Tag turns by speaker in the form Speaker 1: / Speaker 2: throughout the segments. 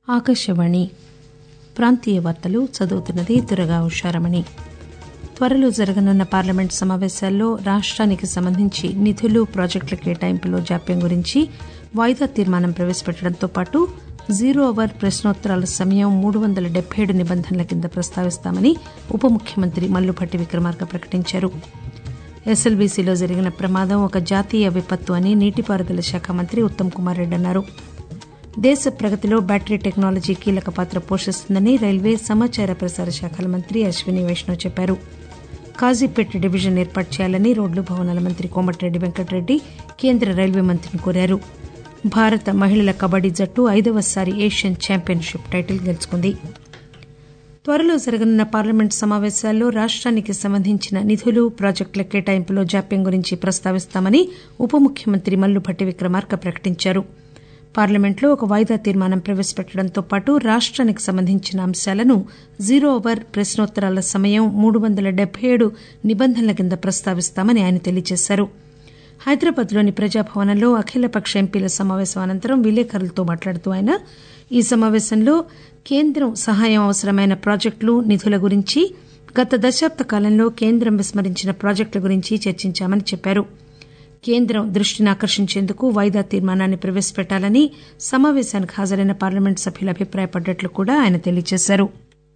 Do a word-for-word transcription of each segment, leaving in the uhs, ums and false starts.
Speaker 1: ఆకాశవాణి ప్రాంతీయ వార్తలు చదువుతున్నది దుర్గా ఉషారమణి. త్వరలో జరగనున్న పార్లమెంట్ సమావేశాల్లో రాష్టానికి సంబంధించి నిధులు ప్రాజెక్టుల కేటాయింపులో జాప్యం గురించి వాయిదా తీర్మానం ప్రవేశపెట్టడంతో పాటు జీరో అవర్ ప్రశ్నోత్తరాల సమయం మూడు వందల డెబ్బై ఏడు నిబంధనల కింద ప్రస్తావిస్తామని ఉప ముఖ్యమంత్రి మల్లుభట్టి విక్రమార్క ప్రకటించారు. ఎస్ఎల్బీసీలో జరిగిన ప్రమాదం ఒక జాతీయ విపత్తు అని నీటిపారుదల శాఖ మంత్రి ఉత్తమ్ కుమార్ రెడ్డి అన్నారు. దేశ ప్రగతిలో బ్యాటరీ టెక్నాలజీ కీలక పాత్ర పోషిస్తుందని రైల్వే సమాచార ప్రసార శాఖల మంత్రి అశ్విని వైష్ణవ్ చెప్పారు. కాజీపేట డివిజన్ ఏర్పాటు చేయాలని రోడ్లు భవనాల మంత్రి కోమటిరెడ్డి వెంకటరెడ్డి కేంద్ర రైల్వే మంత్రిని కోరారు. భారత మహిళల కబడ్డీ జట్టు ఐదవసారి ఏషియన్ ఛాంపియన్షిప్ టైటిల్ గెలుచుకుంది. త్వరలో జరగనున్న పార్లమెంట్ సమావేశాల్లో రాష్టానికి సంబంధించిన నిధులు ప్రాజెక్టుల కేటాయింపులో జాప్యం గురించి ప్రస్తావిస్తామని ఉప ముఖ్యమంత్రి మల్లుభట్టి విక్రమార్క ప్రకటించారు. పార్లమెంట్లో ఒక వాయిదా తీర్మానం ప్రవేశపెట్టడంతో పాటు రాష్టానికి సంబంధించిన అంశాలను జీరో అవర్ ప్రశ్నోత్తరాల సమయం మూడు వందల డెబ్బై ఏడు నిబంధనల కింద ప్రస్తావిస్తామని ఆయన తెలియజేశారు. హైదరాబాద్లోని ప్రజాభవన్లో అఖిలపక్ష ఎంపీల సమావేశం అనంతరం విలేకరులతో మాట్లాడుతూ ఆయన ఈ సమావేశంలో కేంద్రం సహాయం అవసరమైన ప్రాజెక్టులు నిధుల గురించి, గత దశాబ్ద కాలంలో కేంద్రం విస్మరించిన ప్రాజెక్టుల గురించి చర్చించామని చెప్పారు. కేంద్రం దృష్టిని ఆకర్షించేందుకు వాయిదా తీర్మానాన్ని ప్రవేశపెట్టాలని సమావేశానికి హాజరైన పార్లమెంట్ సభ్యులు అభిప్రాయపడ్డట్లు కూడా ఆయన తెలియజేశారు.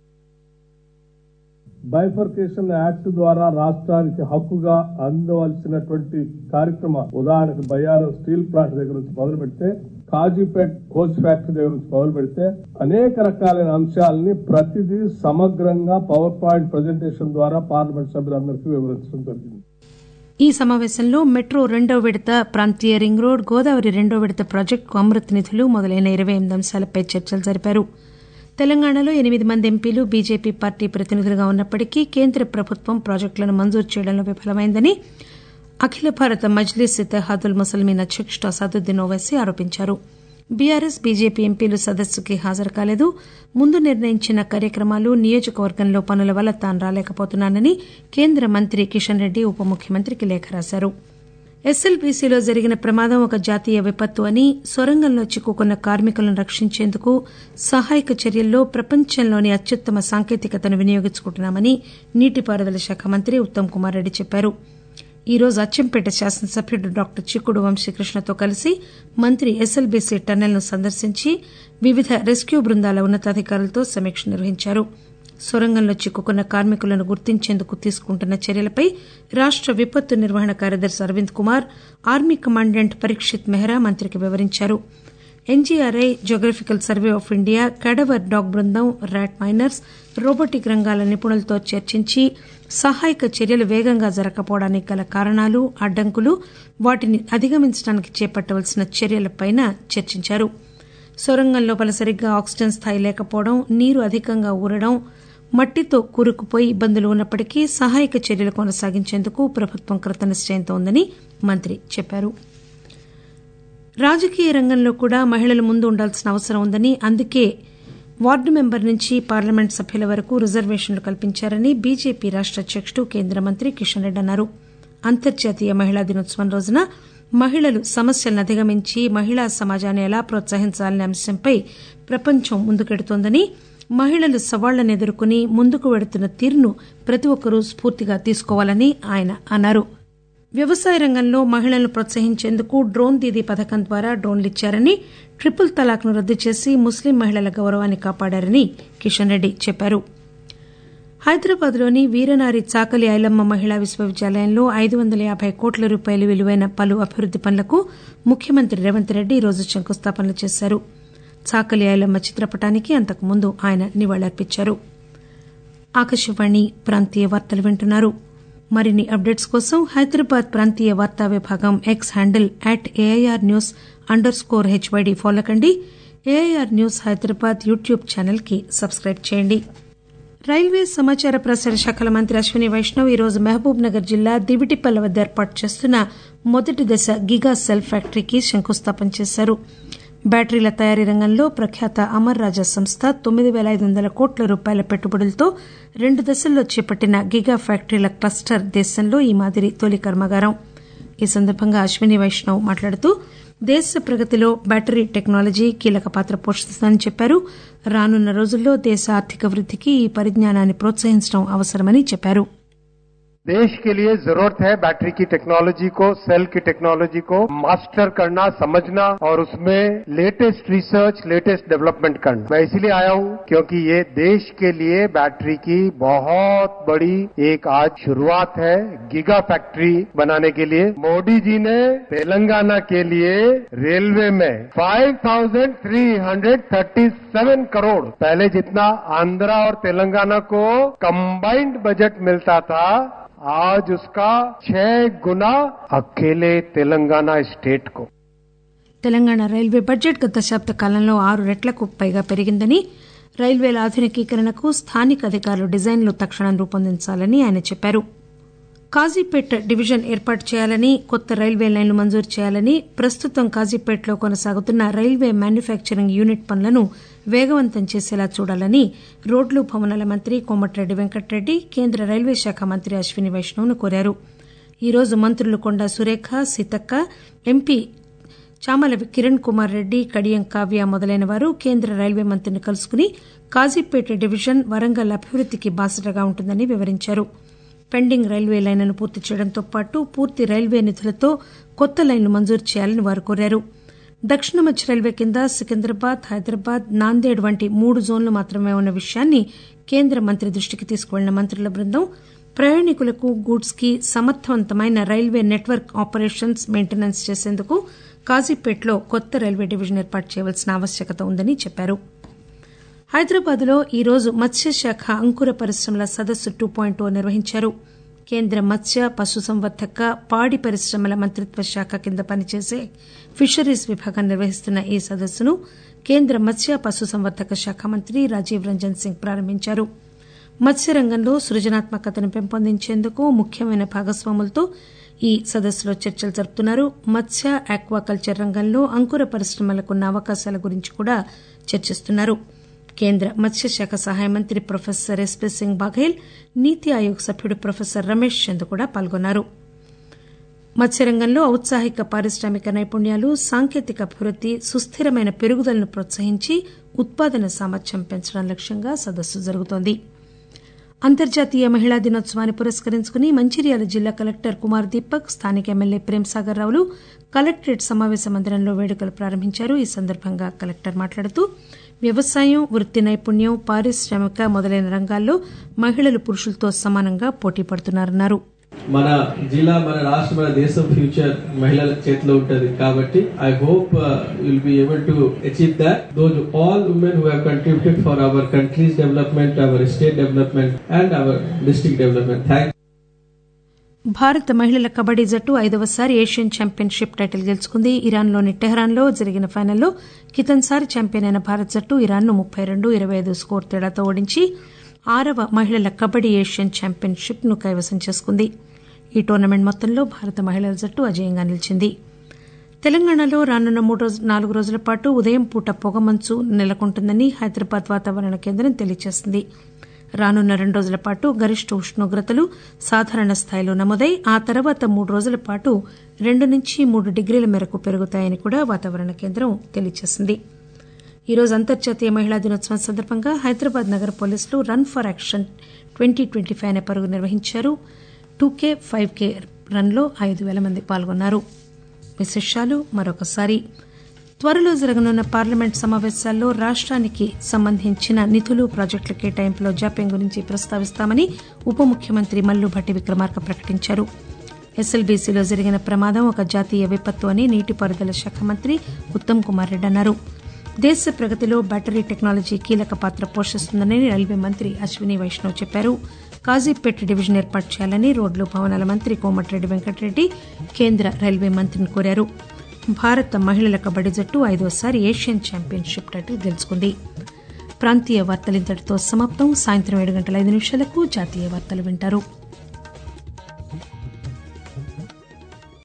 Speaker 2: బైఫర్కేషన్ యాక్ట్ ద్వారా రాష్ట్రానికి హక్కుగా అందవలసినటువంటి కార్యక్రమం, ఉదాహరణకు బయ్యారం స్టీల్ ప్లాంట్ దగ్గర నుంచి మొదలు పెడితే కాజీపేట్ కోచ్ ఫ్యాక్టరీ దగ్గర నుంచి మొదలు పెడితే అనేక రకాలైన అంశాలని ప్రతిదీ సమగ్రంగా పవర్ పాయింట్ ప్రజెంటేషన్ ద్వారా పార్లమెంట్ సభ్యులందరికీ వివరించడం జరిగింది.
Speaker 1: ఈ సమావేశంలో మెట్రో రెండో విడత, ప్రాంతీయ రింగ్ రోడ్, గోదావరి రెండో విడత ప్రాజెక్టుకు అమృత్ నిధులు మొదలైన ఇరవై ఎనిమిది అంశాలపై చర్చలు జరిపారు. తెలంగాణలో ఎనిమిది మంది ఎంపీలు బీజేపీ పార్టీ ప్రతినిధులుగా ఉన్నప్పటికీ కేంద్ర ప్రభుత్వం ప్రాజెక్టులను మంజూరు చేయడంలో విఫలమైందని అఖిల భారత మజ్లిస్ ఇత్తెహాదుల్ ముస్లిమీన్ అధ్యకుడు అసదుద్దీన్ ఓవైసీ ఆరోపించారు. బీఆర్ఎస్, బీజేపీ ఎంపీలు సదస్సుకి హాజరు కాలేదు. ముందు నిర్ణయించిన కార్యక్రమాలు, నియోజకవర్గంలో పనుల వల్ల తాను రాలేకపోతున్నానని కేంద్ర మంత్రి కిషన్ రెడ్డి ఉప ముఖ్యమంత్రికి లేఖ రాశారు. ఎస్ఎల్బీసీలో జరిగిన ప్రమాదం ఒక జాతీయ విపత్తు అని, సొరంగంలో చిక్కుకున్న కార్మికులను రక్షించేందుకు సహాయక చర్యల్లో ప్రపంచంలోని అత్యుత్తమ సాంకేతికతను వినియోగించుకుంటున్నామని నీటిపారుదల శాఖ మంత్రి ఉత్తమ్ కుమార్ రెడ్డి చెప్పారు. ఈ రోజు అచ్చంపేట శాసనసభ్యుడు డాక్టర్ చిక్కుడు వంశీకృష్ణతో కలిసి మంత్రి ఎస్ఎల్బీసీ టన్నెల్ను సందర్శించి వివిధ రెస్క్యూ బృందాల ఉన్నతాధికారులతో సమీక్ష నిర్వహించారు. సొరంగంలో చిక్కుకున్న కార్మికులను గుర్తించేందుకు తీసుకుంటున్న చర్యలపై రాష్ట విపత్తు నిర్వహణ కార్యదర్శి అరవింద్ కుమార్, ఆర్మీ కమాండెంట్ పరీక్షిత్ మెహ్రా మంత్రికి వివరించారు. NGRI, geographical survey of India, cadaver dog బృందం, ర్యాట్ మైనర్స్, రోబోటిక్ రంగాల నిపుణులతో చర్చించి సహాయక చర్యలు వేగంగా జరగకపోవడానికి గల కారణాలు, అడ్డంకులు, వాటిని అధిగమించడానికి చేపట్టవలసిన చర్యలపై చర్చించారు. సొరంగం లోపల సరిగ్గా ఆక్సిజన్ స్థాయి లేకపోవడం, నీరు అధికంగా ఊరడం, మట్టితో కూరుకుపోయి ఇబ్బందులు ఉన్నప్పటికీ సహాయక చర్యలు కొనసాగించేందుకు ప్రభుత్వం కృతనిశ్చయంతో ఉందని మంత్రి చెప్పారు. రాజకీయ రంగంలో కూడా మహిళలు ముందు ఉండాల్సిన అవసరం ఉందని, అందుకే వార్డు మెంబర్ నుంచి పార్లమెంట్ సభ్యుల వరకు రిజర్వేషన్లు కల్పించారని బీజేపీ రాష్ట అధ్యకుడు కేంద్ర మంత్రి కిషన్ రెడ్డి అన్నారు. అంతర్జాతీయ మహిళా దినోత్సవం రోజున మహిళలు సమస్యలను అధిగమించి మహిళా సమాజాన్ని ఎలా ప్రోత్సహించాలనే అంశంపై ప్రపంచం ముందుకెడుతోందని, మహిళలు సవాళ్లను ఎదుర్కొని ముందుకు వెడుతున్న తీరును ప్రతి ఒక్కరూ స్ఫూర్తిగా తీసుకోవాలని ఆయన అన్నారు. వ్యవసాయ రంగంలో మహిళలను ప్రోత్సహించేందుకు డ్రోన్ దీదీ పథకం ద్వారా డ్రోన్లు ఇచ్చారని, ట్రిపుల్ తలాక్ ను రద్దు చేసి ముస్లిం మహిళల గౌరవాన్ని కాపాడారని కిషన్ రెడ్డి చెప్పారు. హైదరాబాద్ లోని వీరనారి చాకలి ఐలమ్మ మహిళా విశ్వవిద్యాలయంలో ఐదు వందల యాబై కోట్ల రూపాయల విలువైన పలు అభివృద్ది పనులకు ముఖ్యమంత్రి రేవంత్ రెడ్డి ఈ రోజు శంకుస్థాపనలు చేశారు. చాకలి ఐలమ్మ చిత్రపటానికి అంతకుముందు ఆయన నివాళులర్పించారు. ఆకాశవాణి ప్రాంతీయ వార్తలు వింటున్నారు. మరిన్ని అప్డేట్స్ కోసం హైదరాబాద్ ప్రాంతీయ వార్తా విభాగం X handle at AIR news underscore HYD follow కండి. AIR news Hyderabad YouTube channel కి సబ్స్క్రైబ్ చేయండి. రైల్వే సమాచార ప్రసార శాఖల మంత్రి అశ్విని వైష్ణవ్ ఈ రోజు మహబూబ్ నగర్ జిల్లా దివిటిపల్ల వద్ద ఏర్పాటు చేస్తున్న మొదటి దశ గిగా సెల్ ఫ్యాక్టరీకి శంకుస్థాపన చేశారు. బ్యాటరీల తయారీ రంగంలో ప్రఖ్యాత అమర్ రాజా సంస్థ తొమ్మిది పేల ఐదు వందల కోట్ల రూపాయల పెట్టుబడులతో రెండు దశల్లో చేపట్టిన గిగా ఫ్యాక్టరీల క్లస్టర్ దేశంలో ఈ మాదిరి తొలి కర్మాగారం. ఈ సందర్భంగా అశ్విని వైష్ణవ్ మాట్లాడుతూ దేశ ప్రగతిలో బ్యాటరీ టెక్నాలజీ కీలక పాత్ర పోషిస్తుందని చెప్పారు. రానున్న రోజుల్లో దేశ ఆర్థిక వృద్దికి ఈ పరిజ్ఞానాన్ని ప్రోత్సహించడం అవసరమని చెప్పారు.
Speaker 3: देश के लिए जरूरत है बैटरी की टेक्नोलॉजी को, सेल की टेक्नोलॉजी को मास्टर करना, समझना और उसमें लेटेस्ट रिसर्च, लेटेस्ट डेवलपमेंट करना. मैं इसलिए आया हूं क्योंकि ये देश के लिए बैटरी की बहुत बड़ी एक आज शुरुआत है गीगा फैक्ट्री बनाने के लिए. मोदी जी ने तेलंगाना के लिए रेलवे में पाँच हज़ार तीन सौ सैंतीस करोड़, पहले जितना आंध्रा और तेलंगाना को कंबाइंड बजट मिलता था, आज उसका छह गुना अकेले तेलंगाना स्टेट को.
Speaker 1: తెలంగాణ రైల్వే బడ్జెట్ గత దశాబ్ద కాలంలో ఆరు రెట్లకు పైగా పెరిగిందని, రైల్వేల ఆధునికీకరణకు స్థానిక అధికారులు డిజైన్లు తక్షణం రూపొందించాలని ఆయన చెప్పారు. కాజీపేట్ డివిజన్ ఏర్పాటు చేయాలని, కొత్త రైల్వే లైన్లు మంజూరు చేయాలని, ప్రస్తుతం కాజీపేట్లో కొనసాగుతున్న రైల్వే మ్యానుఫ్యాక్చరింగ్ యూనిట్ పనులను వేగవంతం చేసేలా చూడాలని రోడ్లు భవనాల మంత్రి కోమటిరెడ్డి వెంకటరెడ్డి కేంద్ర రైల్వే శాఖ మంత్రి అశ్విని వైష్ణవ్ను కోరారు. ఈరోజు మంత్రులు కొండా సురేఖ, సీతక్క, ఎంపీ చామల కిరణ్ కుమార్ రెడ్డి, కడియం కావ్య మొదలైన వారు కేంద్ర రైల్వే మంత్రిని కలుసుకుని కాజీపేట డివిజన్ వరంగల్ అభివృద్దికి బాసటగా ఉంటుందని వివరించారు. పెండింగ్ రైల్వే లైన్లను పూర్తి చేయడంతో పాటు పూర్తి రైల్వే నిధులతో కొత్త లైన్లు మంజూరు చేయాలని వారు కోరారు. దక్షిణ మధ్య రైల్వే కింద సికింద్రాబాద్, హైదరాబాద్, నాందేడ్ వంటి మూడు జోన్లు మాత్రమే ఉన్న విషయాన్ని కేంద్ర మంత్రి దృష్టికి తీసుకువెళ్లిన మంత్రుల బృందం ప్రయాణికులకు, గూడ్స్ కి సమర్థవంతమైన రైల్వే నెట్వర్క్ ఆపరేషన్స్ మెయింటెనెన్స్ చేసేందుకు కాజీపేట్లో కొత్త రైల్వే డివిజన్ ఏర్పాటు చేయవలసిన ఆవశ్యకత ఉందని చెప్పారు. హైదరాబాద్ లో ఈరోజు మత్స్యశాఖ అంకుర పరిశ్రమల సదస్సు టూ పాయింట్ ఓ నిర్వహించారు. కేంద్ర మత్స్య, పశుసంవర్ధక, పాడి పరిశ్రమల మంత్రిత్వ శాఖ కింద పనిచేసే ఫిషరీస్ విభాగం నిర్వహిస్తున్న ఈ సదస్సును కేంద్ర మత్స్య, పశుసంవర్ధక శాఖ మంత్రి రాజీవ్ రంజన్ సింగ్ ప్రారంభించారు. మత్స్యరంగంలో సృజనాత్మకతను పెంపొందించేందుకు ముఖ్యమైన భాగస్వాములతో ఈ సదస్సులో చర్చలు జరుపుతున్నారు. మత్స్య, ఆక్వాకల్చర్ రంగంలో అంకుర పరిశ్రమలకున్న అవకాశాల గురించి కూడా చర్చిస్తున్నారు. కేంద్ర మత్స్యశాఖ సహాయ మంత్రి ప్రొఫెసర్ ఎస్పీ సింగ్ బాఘేల్, నీతి ఆయోగ్ సభ్యుడు ప్రొఫెసర్ రమేష్ చంద్ కూడా పాల్గొన్నారు. మత్స్యరంగంలో ఔత్సాహిక పారిశ్రామిక నైపుణ్యాలు, సాంకేతిక అభివృద్ది, సుస్థిరమైన పెరుగుదలను ప్రోత్సహించి ఉత్పాదన సామర్థ్యం పెంచడం లక్ష్యంగా సదస్సు జరుగుతోంది. అంతర్జాతీయ మహిళా దినోత్సవాన్ని పురస్కరించుకుని మంచిర్యాల జిల్లా కలెక్టర్ కుమార్ దీపక్, స్థానిక ఎమ్మెల్యే ప్రేమ్సాగర్ రావులు కలెక్టరేట్ సమావేశ మందిరంలో వేడుకలు ప్రారంభించారు. ఈ సందర్భంగా కలెక్టర్ మాట్లాడుతూ వ్యవసాయం, వృత్తి నైపుణ్యం, పారిశ్రామిక మొదలైన రంగాల్లో మహిళలు పురుషులతో సమానంగా పోటీ పడుతున్నారన్నారు.
Speaker 4: మన జిల్లా, మన రాష్ట్ర, మన దేశం ఫ్యూచర్ మహిళల చేతిలో ఉంటది కాబట్టి I hope will be able to achieve that. Those all women who have contributed for our country's development, our state development and our district development. Thanks.
Speaker 1: భారత మహిళల కబడ్డీ జట్టు ఐదవసారి ఏషియన్ ఛాంపియన్షిప్ టైటిల్ గెలుచుకుంది. ఇరాన్లోని టెహ్రాన్లో జరిగిన ఫైనల్లో కితన్సారి ఛాంపియన్ అయిన భారత జట్టు ఇరాన్ను ముప్పై రెండు ఇరవై ఐదు స్కోర్ తేడాతో ఓడించి ఆరవ మహిళల కబడ్డీ ఏషియన్ ఛాంపియన్షిప్ ను కైవసం చేసుకుంది. ఈ టోర్నమెంట్ మొత్తంలో భారత మహిళల జట్టు అజేయంగా నిలిచింది. తెలంగాణలో రానున్న మూడు నాలుగు రోజుల పాటు ఉదయం పూట పొగమంచు నెలకొంటుందని హైదరాబాద్ వాతావరణ కేంద్రం తెలియజేసింది. రానున్న రెండు రోజుల పాటు గరిష్ట ఉష్ణోగ్రతలు సాధారణ స్థాయిలో నమోదై ఆ తర్వాత మూడు రోజుల పాటు రెండు నుంచి మూడు డిగ్రీల మేరకు పెరుగుతాయని కూడా వాతావరణ కేంద్రం తెలియజేసింది. ఈరోజు అంతర్జాతీయ మహిళా దినోత్సవం సందర్భంగా హైదరాబాద్ నగర పోలీసులు run for action twenty twenty five అనే పరుగు నిర్వహించారు. టూ కే ఫైవ్ కే రన్లో ఐదు వేల మంది పాల్గొన్నారు. విశేషాలు మరొకసారి. త్వరలో జరగనున్న పార్లమెంట్ సమావేశాల్లో రాష్ట్రానికి సంబంధించిన నిధులు, ప్రాజెక్టుల కేటాయింపులో జాప్యం గురించి ప్రస్తావిస్తామని ఉప ముఖ్యమంత్రి మల్లు భట్టి విక్రమార్క ప్రకటించారు. ఎస్ఎల్బీసీలో జరిగిన ప్రమాదం ఒక జాతీయ విపత్తు అని నీటిపారుదల శాఖ మంత్రి ఉత్తమ్ కుమార్ రెడ్డి అన్నారు. దేశ ప్రగతిలో బ్యాటరీ టెక్నాలజీ కీలక పాత్ర పోషిస్తుందని రైల్వే మంత్రి అశ్విని వైష్ణవ్ చెప్పారు. కాజీపేట్ డివిజన్ ఏర్పాటు చేయాలని రోడ్లు భవనాల మంత్రి కోమటిరెడ్డి వెంకటరెడ్డి కేంద్ర రైల్వే మంత్రిని కోరారు. భారత మహిళల కబడ్డీ జట్టు ఐదోసారి ఏషియన్ ఛాంపియన్షిప్ టైటిల్ గెలుచుకుంది. ప్రాంతీయ వార్తలు ఇంతటితో సమాప్తం. సాయంత్రం ఏడు గంటల ఐదు నిమిషాలకు జాతీయ వార్తలు వింటారు.